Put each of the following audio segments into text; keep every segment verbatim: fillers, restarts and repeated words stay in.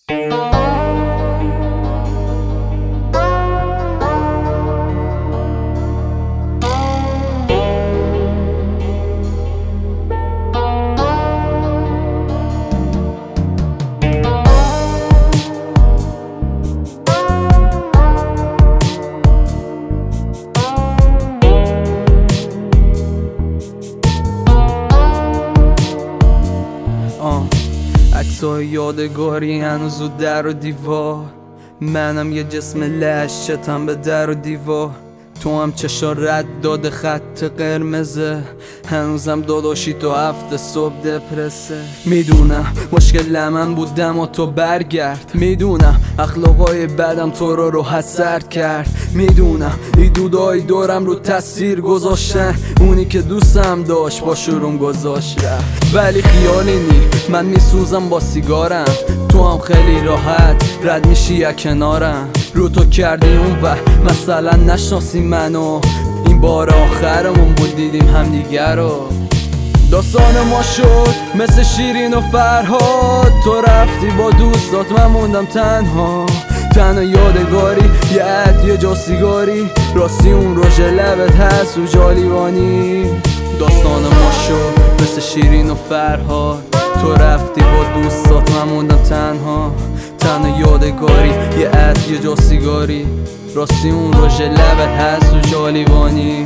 عکسای یادگاری هنوز و در و دیوار، منم یه جسم لش چتم به در و دیوار. تو هم چشا رد داده خط قرمزه، هنوزم داداشی تو هفته صبح دپرسه. میدونم مشکل من بودم و تو برگرد، میدونم اخلاقای بدم تو رو رو حسرد کرد، میدونم ایدودای دورم رو تاثیر گذاشتن، اونی که دوستم داشت با شروم گذاشت رفت. ولی خیالی نی من میسوزم با سیگارم، تو هم خیلی راحت رد میشی یا کنارم. رو تو کردی اون و مثلا نشناسی منو، این بار آخرمون بود دیدیم همدیگر رو. داستان ما شد مثل شیرین و فرهاد، تو رفتی با دوستات من موندم تنها. تنها یادگاری یه عد یه جا سیگاری، راستی اون روژ لبت هست و جالیوانی. داستان ما شد مثل شیرین و فرهاد، تو رفتی با دوستات من موندم تنها. تنها یادگاری یه عد یه جا سیگاری، راستی اون روژ لبت هست و جالیوانی.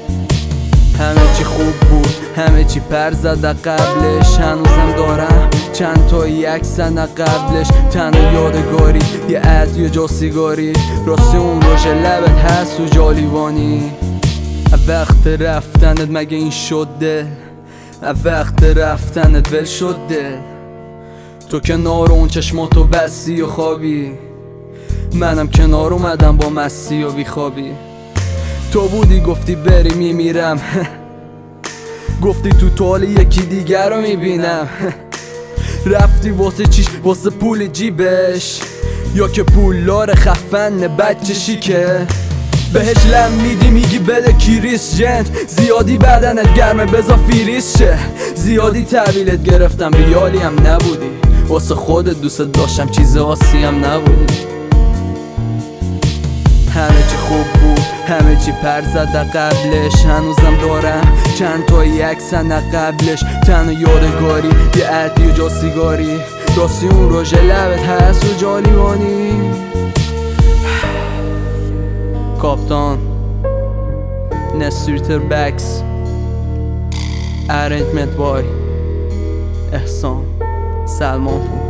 همه چی خوب بود، همه چی پر زده قبلش، هنوزم دارم چند تا یک سنه قبلش. تنها یادگاری یه عد یه جا سیگاری، راستی اون روژ لبت هست و جالیوانی. وقت رفتنت مگه این شده، وقت رفتنت ول شده. تو کنار اون چشماتو بستی و خوابی، منم کنار اومدم با مستی و بیخوابی. تو بودی گفتی بری میمیرم گفتی تو طال یکی دیگر رو میبینم رفتی واسه چیش؟ واسه پول جیبش، یا که پولار خفن بچه شیکه؟ بهش لم میدی میگی بده کریس جنت، زیادی بدنت گرمه بزا فیریس شه. زیادی تحویلت گرفتم ریالی هم نبودی، واسه خودت دوست داشتم چیز آسی هم نبودی. همه چی خوب بود، همه چی پر زده قبلش، هنوزم دارم چند تا یک سنه قبلش. تنها یادگاری یه عدی و جا سیگاری، راستی اون روژ لبت هست و جالیوانی. کاپتان نستریتر بکس، ارنجمنت بای احسان سلمان پور.